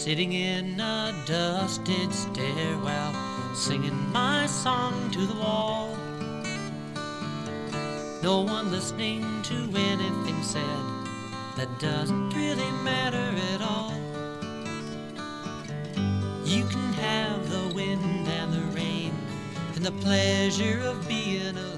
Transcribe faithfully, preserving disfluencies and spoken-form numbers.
sitting in a dusted stairwell, singing my song to the wall. No one listening to anything said, that doesn't really matter at all. You can have the wind and the rain and the pleasure of being alone.